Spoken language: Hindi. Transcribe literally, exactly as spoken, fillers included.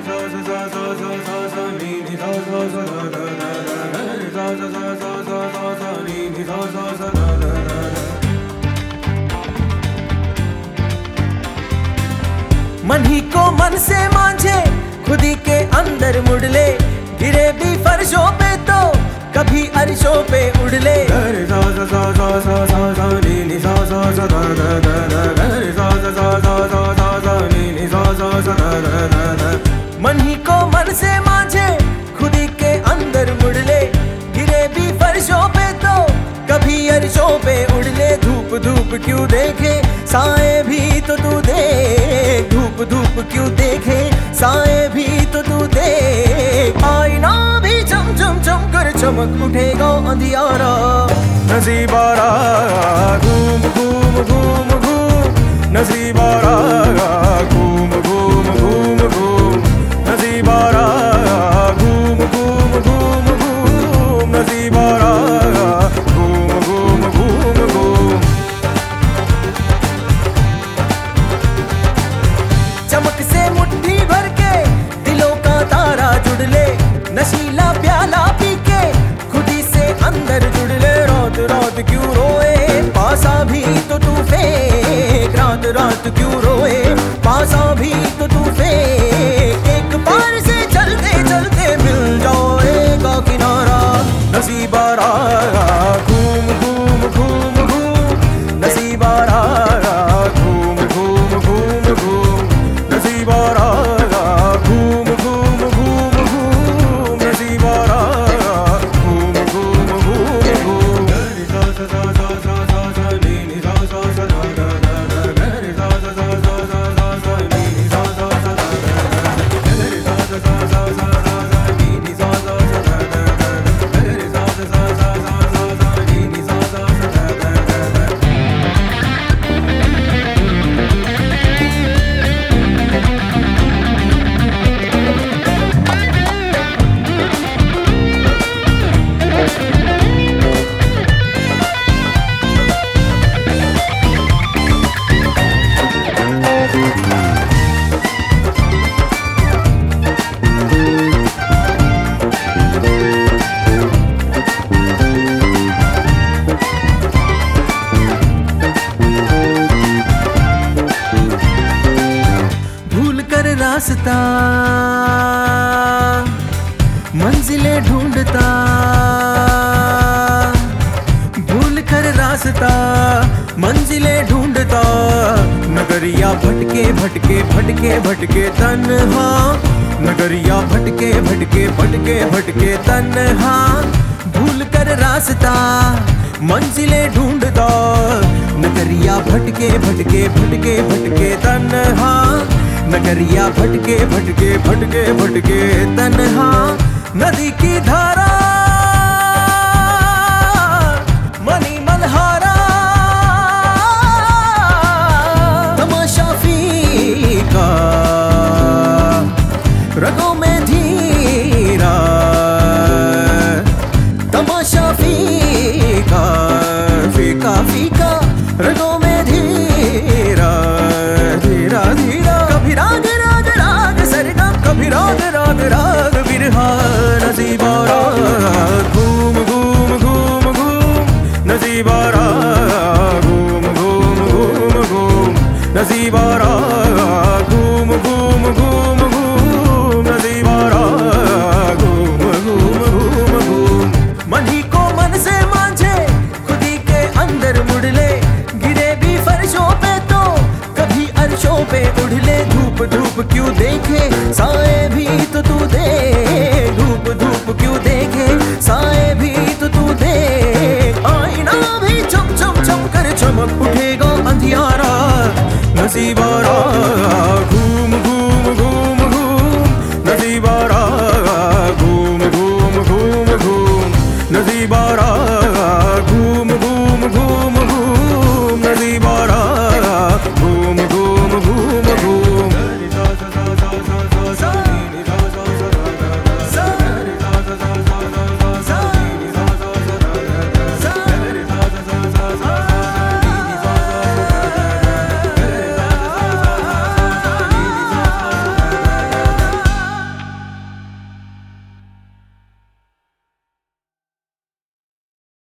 मन ही को मन से मांझे, खुद ही के अंदर मुड़ ले, गिरे भी फर्शों पे तो कभी अर्शों पे उड़ ले। मन ही को मन से मांझे, खुद ही के अंदर मुड़ ले, गिरे भी फर्शों पे तो कभी अर्शों पे उड़ ले। धूप धूप क्यों देखे साए भी तो तू देख, धूप धूप क्यों देखे साए भी तो तू देख। आईना भी चम चम चम कर चमक उठेगा अंधियारा। नसीबारा घूम घूम घूम घूम, नसीबारा घूम घूम घूम घूम, नसीबारा घूम घूम घूम घूम, नसीबारा घूम घूम घूम घूम। चमक से मुट्ठी भर के दिलों का तारा जुड़ ले, नशीला प्याला पी के खुद ही से अंदर जुड़ ले। रात रात क्यों रोए पासा भी तो तू फेंक, रात रात क्यों रोए पासा भी तो तू फेंक। एक बार से चलते चलते मिल जाएगा किनारा। नसीबारा घूम घूम घूम घूम, नसीबारा घूम घूम घूम घूम, नसीबारा घूम घूम घूम घूम, नसीबारा घूम घूम घूम घूम। रास्ता मंजिलें ढूंढता, भूल कर रास्ता मंजिलें ढूंढता। नगरिया भटके भटके भटके भटके तन्हा, नगरिया भटके भटके भटके भटके तन्हा। भूल कर रास्ता मंजिलें ढूंढता, नगरिया भटके भटके भटके भटके तन्हा, नगरिया भटके भटके भटके भटके तन्हा। नदी की धारा मनी मनहारा, तमाशा फीका रगों में धीरा, तमाशा फीका फीका फीका रगों में धीरा धीरा धीरा। कभी राग राग राग सरगम, कभी राग राग राग बिरहा। नसीबारा घूम घूम घूम घूम, नसीबारा